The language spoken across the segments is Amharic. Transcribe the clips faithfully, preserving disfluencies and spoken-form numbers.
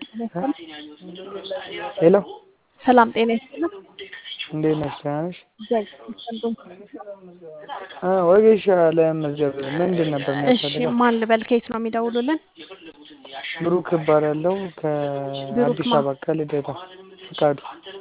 ሄሎ ሰላም ጤና ይስጥልኝ። እንዴት ነሽ? ደህና ነሽ? እግዚአብሔር ይመስገን። አ ወጌሻ ለመመዝገብ ምንድን ነበር እሺ የሚያስፈልገው? ማን ልበል? ከየት ነው የሚደውሉልን? ብሩክ እባላለሁ ብሩክ ከአዲስ ማ አበባ ከልደታ ፍቃዱ።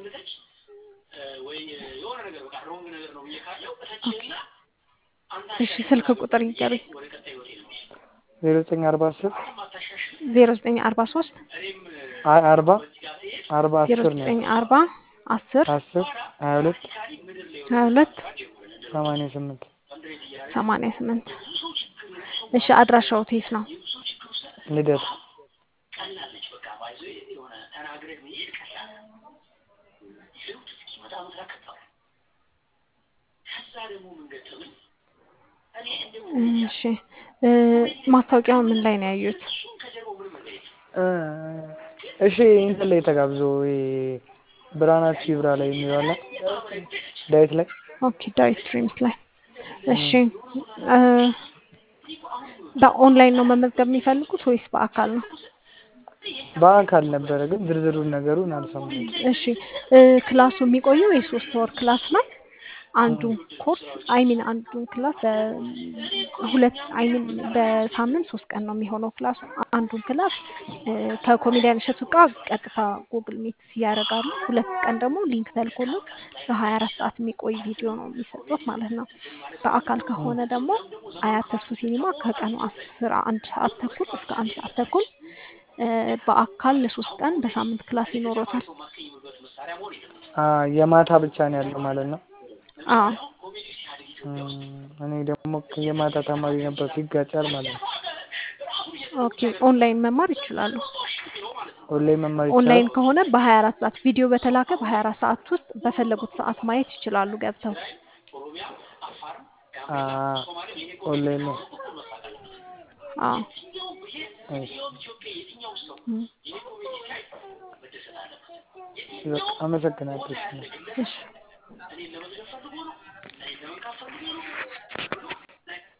ኦኬ። እሺ ስልክ ቁጥር ይንገሩኝ። ዜሮ ዘጠኝ አርባ አስር ዜሮ ዘጠኝ አርባ ሶስት አይ አርባ አርባ ዜሮ አስር ነው ዘጠኝ ያልኩት። አርባ አስር አስር ሀያ ሁለት ሀያ ሁለት ሰማንያ ስምንት ሰማንያ ስምንት እሺ አድራሻው የት ነው? ልደታ። እሺ እ ማስታወቂያው ምን ላይ ነው ያዩት? እ እሺ እንትን ላይ ተጋብዞ ይሄ ብርሃናችሁ ይብራ ላይ የሚለው አለ ዳዊት ላይ ኦኬ ዳዊት ድሪምስ ላይ እሺ እ በኦንላይን ነው መመዝገብ የሚፈልጉት ወይስ በአካል ነው? በአካል ነበረ ግን ዝርዝሩን ነገሩን አልሰማሁትም። እሺ እ ክላሱ የሚቆየው የሶስት ወር ክላስ ነው። አንዱ ኮርስ አይ ሚን አንዱን ክላስ በሁለት አይ ሚን በሳምንት ሶስት ቀን ነው የሚሆነው ክላሱ። አንዱን ክላስ እ ከኮሜዲያን እሸቱ ጋር ቀጥታ ጉግል ሚት ያደርጋሉ። ሁለት ቀን ደግሞ ሊንክ ተልኮሎት ለሀያ አራት ሰዓት የሚቆይ ቪዲዮ ነው የሚሰጡት ማለት ነው። በአካል ከሆነ ደግሞ አያት ተስፉ ሲኒማ ከቀኑ አስራ አንድ ሰዓት ተኩል እስከ አንድ ሰዓት ተኩል እ በአካል ለሶስት ቀን በሳምንት ክላስ ይኖሮታል። አ የማታ ብቻ ነው ያለው ማለት ነው። አዎ እም፣ እኔ ደግሞ የማታ ተማሪ ነበር ይጋጫል ማለት ነው። ኦኬ ኦንላይን መማር ይችላሉ። ኦንላይን መማር ይቻላል? ኦንላይን ከሆነ በሀያ አራት ሰዓት ቪዲዮ በተላከ በሀያ አራት ሰዓት ውስጥ በፈለጉት ሰዓት ማየት ይችላሉ ገብተው። አ ኦንላይን ነው። አዎ እሺ እም፣ እሺ፣ በቃ አመሰግናለሁ። እሺ። እሺ